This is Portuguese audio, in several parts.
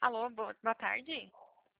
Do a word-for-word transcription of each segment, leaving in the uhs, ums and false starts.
Alô, boa, boa tarde.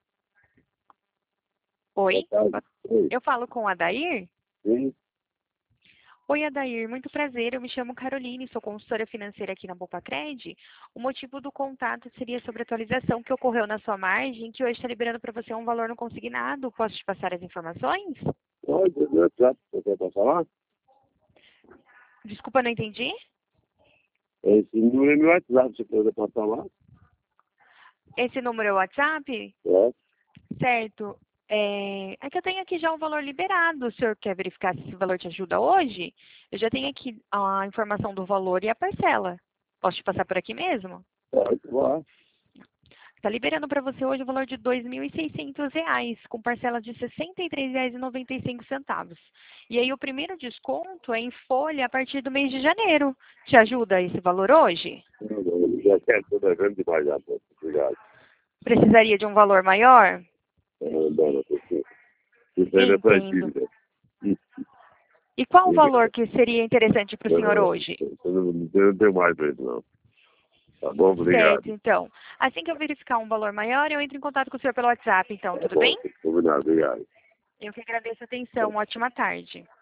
Oi, Boa boa- tarde. Oi. eu falo com a Adair? Sim. Oi, Adair, muito prazer. Eu me chamo Caroline, sou consultora financeira aqui na Bopacred. O motivo do contato seria sobre a atualização que ocorreu na sua margem, que hoje está liberando para você um valor não consignado. Posso te passar as informações? Pode, meu WhatsApp, você quer passar lá? Desculpa, não entendi. Esse número é meu WhatsApp, você quer passar lá? Esse número é o WhatsApp? É. Certo. É, é que eu tenho aqui já o valor liberado. O senhor quer verificar se esse valor te ajuda hoje? Eu já tenho aqui a informação do valor e a parcela. Posso te passar por aqui mesmo? Pode, lá. Está liberando para você hoje o valor de dois mil e seiscentos reais, com parcela de sessenta e três reais e noventa e cinco centavos. E aí o primeiro desconto é em folha a partir do mês de janeiro. Te ajuda esse valor hoje? Não, não, já quero, estou devendo demais já, pô. Obrigado. Precisaria de um valor maior? Não, não, não, porque isso ainda é pra Entendo. dívida. Isso, E qual o obrigado. valor que seria interessante para o Eu senhor não, hoje? eu não, eu não tenho mais pra isso, não. Tá bom? Certo, Obrigado. então. Assim que eu verificar um valor maior, eu entro em contato com o senhor pelo WhatsApp, então, Tá tudo bom, bem? combinado, obrigado. Eu que agradeço a atenção. Ótima tarde.